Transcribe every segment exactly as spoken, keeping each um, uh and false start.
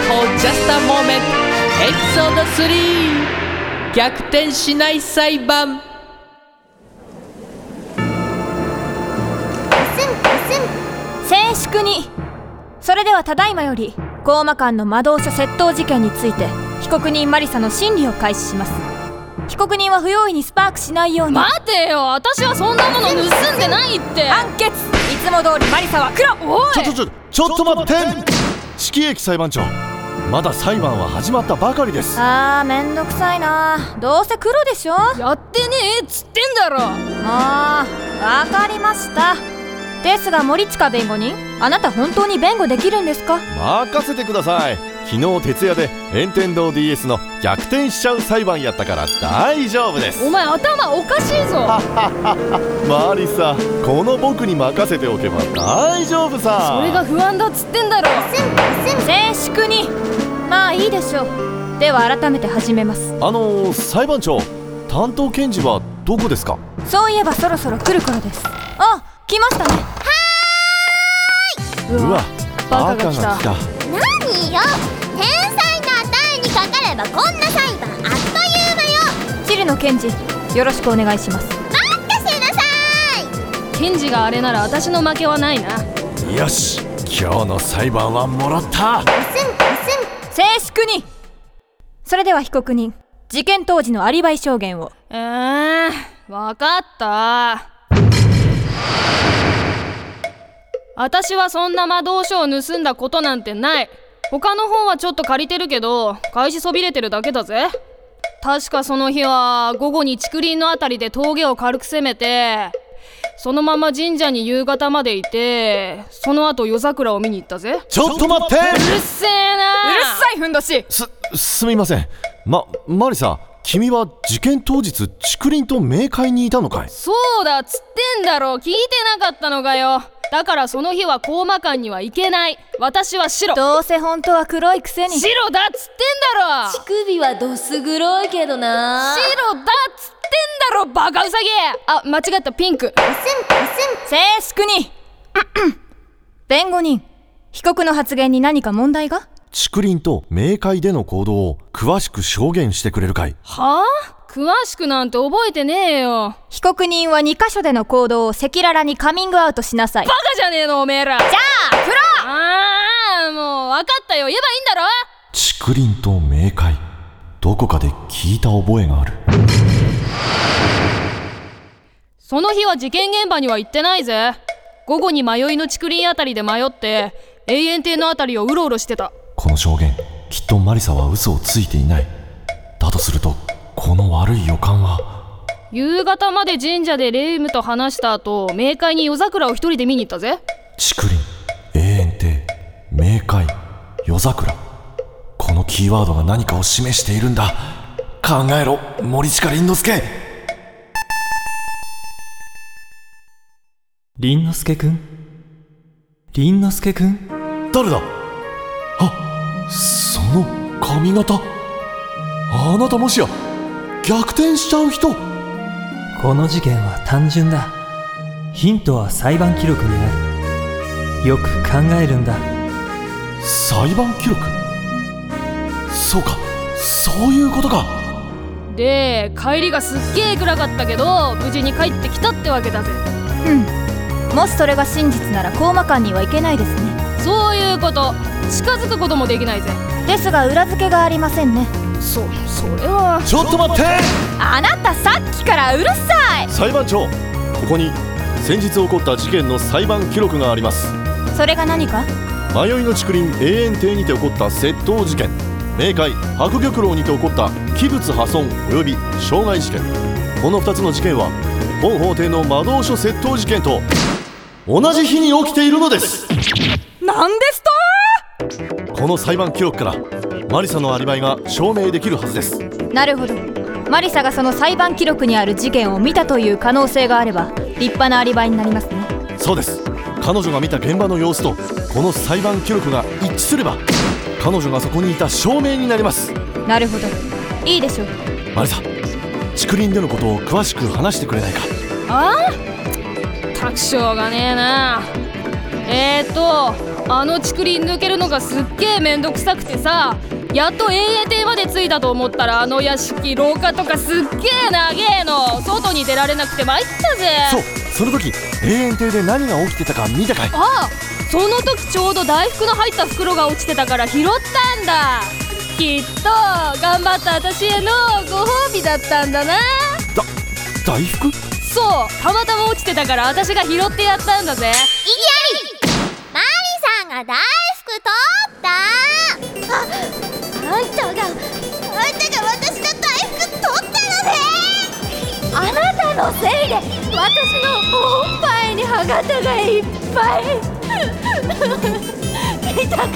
for just a moment エピソードスリー逆転しない裁判。 静粛に。それではただいまより高馬館の魔導書窃盗事件について被告人マリサの審理を開始します。被告人は不用意にスパークしないように。 待てよ、私はそんなもの盗んでないって。 判決。いつも通りマリサは黒。 おい、 ちょちょちょちょっと待って。四季駅裁判長、まだ裁判は始まったばかりです。 あーめんどくさいな。どうせ黒でしょ。 やってねえっつってんだろ。 もうわかりました。ですが森近弁護人、あなた本当に弁護できるんですか？ 任せてください。昨日徹夜で任天堂 ディーエス の逆転しちゃう裁判やったから大丈夫です。 お前頭おかしいぞ。 マリサ、この僕に任せておけば大丈夫さ。 それが不安だっつってんだろ。 静粛に。まあいいでしょう。では改めて始めます。 あのー、裁判長、担当検事はどこですか？ そういえばそろそろ来る頃です。あ、来ましたね。はーい。うわ、 バカが来た。 何よ、天才の値にかかればこんな裁判あっという間よ。 チルノ検事、よろしくお願いします。 任せなさい。 検事があれなら私の負けはないな。 よし、今日の裁判はもらった。 静粛に。それでは被告人、事件当時のアリバイ証言を。 えー、わかった。私はそんな魔導書を盗んだことなんてない。他の本はちょっと借りてるけど返しそびれてるだけだぜ。確かその日は午後に竹林のあたりで峠を軽く攻めて、そのまま神社に夕方までいて、その後夜桜を見に行ったぜ。 ちょっと待って。 うるせえな。 うるさいふんどし。 す、すみません。ま、マリサ、君は事件当日竹林と冥界にいたのかい？ そうだっつってんだろ。聞いてなかったのかよ。だからその日は高馬館には行けない。私は白。 どうせ本当は黒いくせに。 白だっつってんだろ。 乳首はどす黒いけどな。 白だっつってんだろ、バカウサギ。あ、間違った、ピンク。 静粛に。弁護人、被告の発言に何か問題が？ 竹林と冥界での行動を詳しく証言してくれるかい？ はぁ？詳しくなんて覚えてねえよ。 被告人はにカ所での行動を赤裸々にカミングアウトしなさい。 バカじゃねえのおめえら。 じゃあ黒。 ああ、もう分かったよ。言えばいいんだろ。 竹林と冥界、どこかで聞いた覚えがある。 その日は事件現場には行ってないぜ。午後に迷いの竹林あたりで迷って永遠亭のあたりをうろうろしてた。 この証言、きっとマリサは嘘をついていない。だとするとこの悪い予感は。 夕方まで神社で霊夢と話した後、冥界に夜桜を一人で見に行ったぜ。 竹林、永遠亭、冥界、夜桜、このキーワードが何かを示しているんだ。考えろ、森近凛之介。 凛之介くん凛之介くん誰だ？あ、その髪型、あなたもしや逆転しちゃう人？ この事件は単純だ。ヒントは裁判記録にある。よく考えるんだ。 裁判記録？そうか、そういうことか。 で、帰りがすっげえ暗かったけど無事に帰ってきたってわけだぜ。 うん、もしそれが真実なら高馬館には行けないですね。 そういうこと。近づくこともできないぜ。 ですが裏付けがありませんね。 そ、それは。 ちょっと待って。 あなたさっきからうるさい。 裁判長、ここに先日起こった事件の裁判記録があります。 それが何か？ 迷いの竹林永遠亭にて起こった窃盗事件、冥界白玉楼にて起こった器物破損及び傷害事件、このふたつの事件は本法廷の魔導書窃盗事件と同じ日に起きているのです。 なんですと？ この裁判記録からマリサのアリバイが証明できるはずです。 なるほど。マリサがその裁判記録にある事件を見たという可能性があれば立派なアリバイになりますね。 そうです。彼女が見た現場の様子とこの裁判記録が一致すれば彼女がそこにいた証明になります。 なるほど、いいでしょう。 マリサ、竹林でのことを詳しく話してくれないか？ ああ、たくしょうがねえな。えーとあの竹林抜けるのがすっげえめんどくさくてさ、やっと永遠亭まで着いたと思ったら、あの屋敷廊下とかすっげえ長えの。外に出られなくて参ったぜ。 そう、その時永遠亭で何が起きてたか見たかい？ ああ、その時ちょうど大福の入った袋が落ちてたから拾ったんだ。きっと頑張った私へのご褒美だったんだな。 だ、大福？ そう、たまたま落ちてたから私が拾ってやったんだぜ。 いきなりマリさんが大福取った。あ、あんたがあんたが私の大福取ったのね。あなたのせいで私のおっぱいに歯型がいっぱい痛かった。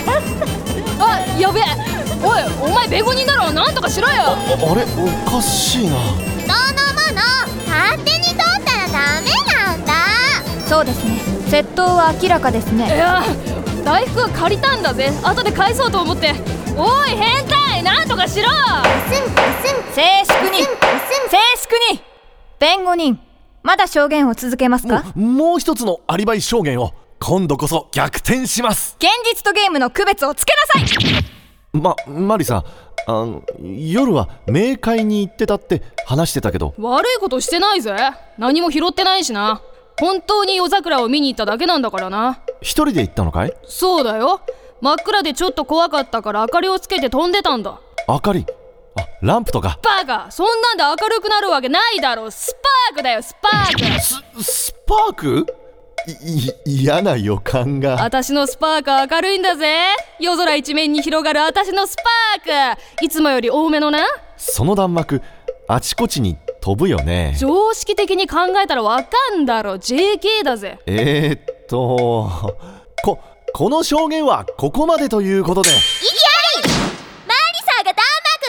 あ、やべえ。おい、お前弁護人だろ、なんとかしろよ。 あ、あれおかしいな。 人のもの勝手に取ったらダメなんだ。 そうですね、窃盗は明らかですね。 いや、大福は借りたんだぜ。後で返そうと思って。おい変態、なんとかしろ。 静粛に静粛に。弁護人、まだ証言を続けますか？ もう、もう一つのアリバイ証言を今度こそ逆転します。 現実とゲームの区別をつけなさい。 ま、マリさん、あの夜は冥界に行ってたって話してたけど。 悪いことしてないぜ。何も拾ってないしな。本当に夜桜を見に行っただけなんだからな。 一人で行ったのかい？ そうだよ。真っ暗でちょっと怖かったから明かりをつけて飛んでたんだ。 明かり？あ、ランプとか。 バカ、そんなんで明るくなるわけないだろ。スパークだよ、スパーク。 ス、スパーク？い、嫌な予感が。 私のスパークは明るいんだぜ。夜空一面に広がる私のスパーク、いつもより多めのな。 その弾幕あちこちに飛ぶよね。 常識的に考えたらわかんだろ。 ジェーケー だぜ。 えー、っとこ、この証言はここまでということで。 いきなりマリサが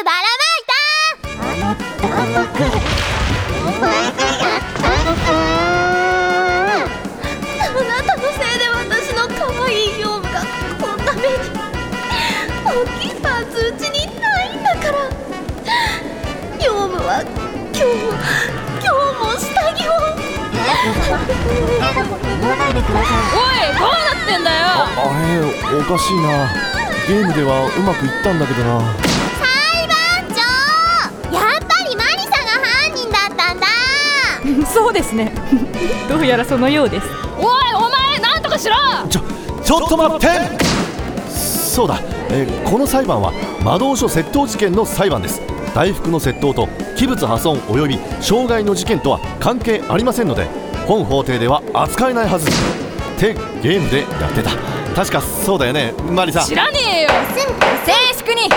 弾幕ばらまいた。あの弾幕お前がやったのか。あなたのせいで私の可愛いヨウムがこんな目に。大きいパンツうちにないんだから。ヨウムは今日も今日も下着を。言わないでください。 おい、どうなってんだよ。 あ、あれおかしいな。ゲームではうまくいったんだけどな。 裁判長、やっぱりマリサが犯人だったんだ。 そうですね。どうやらそのようです。 おい、お前なんとかしろ。 ちょ、ちょっと待って。そうだ、えー、この裁判は魔導書窃盗事件の裁判です。大福の窃盗と器物破損および傷害の事件とは関係ありませんので、本法廷では扱えないはずってゲームでやってた。確かそうだよね、マリさん。 知らねえよ。 静粛に静粛に。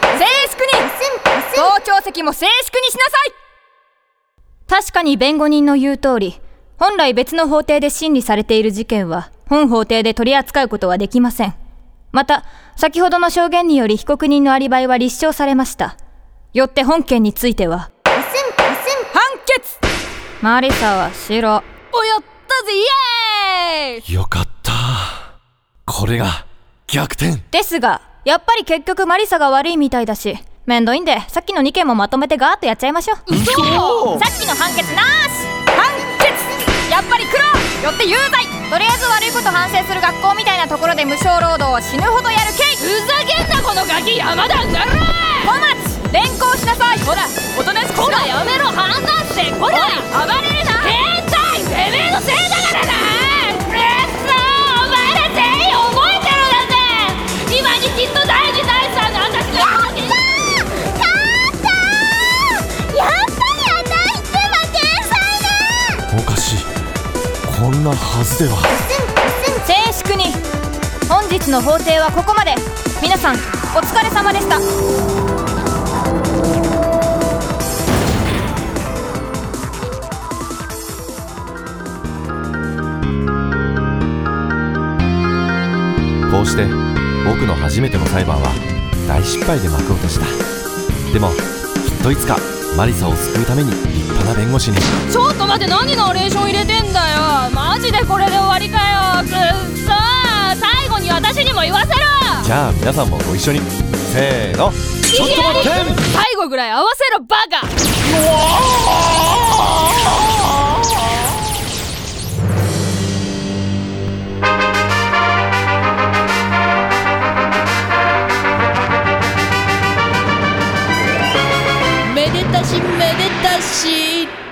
傍聴席も静粛にしなさい。確かに弁護人の言う通り、本来別の法廷で審理されている事件は本法廷で取り扱うことはできません。また先ほどの証言により被告人のアリバイは立証されました。よって本件については判決。マリサは白。 お、やったぜ、イエーイ。 よかった、これが逆転ですが、やっぱり結局マリサが悪いみたいだし、めんどいんでさっきのにけんもまとめてガーッとやっちゃいましょう。 嘘。 さっきの判決なーし。判決やっぱり黒。よって有罪。とりあえず悪いこと反省する学校みたいなところで無償労働を死ぬほどやるけい。 ふざけんなこのガキ山田なら。 小松連行しなさい。ほらおとなしくしろ。 こらやめろ、判断して。こら暴れるな。 変態、てめえのせいだからな。くっそー、お前ら全員覚えてるだぜ。今にきっとだいにだいさんの私がやったー。やっぱりあたいってば天才ね。 おかしい、こんなはずでは。 静粛に。本日の法廷はここまで。皆さんお疲れ様でした。 こうして僕の初めての裁判は大失敗で幕を閉じた。でもきっといつかマリサを救うために立派な弁護士に。 ちょっと待って、何ナレーション入れてんだよ。マジでこれで終わりかよ。くっそー、最後に私にも言わせろ。 じゃあ皆さんもご一緒に。せーの、ちょっと待って。 最後ぐらい合わせろバカ。 たし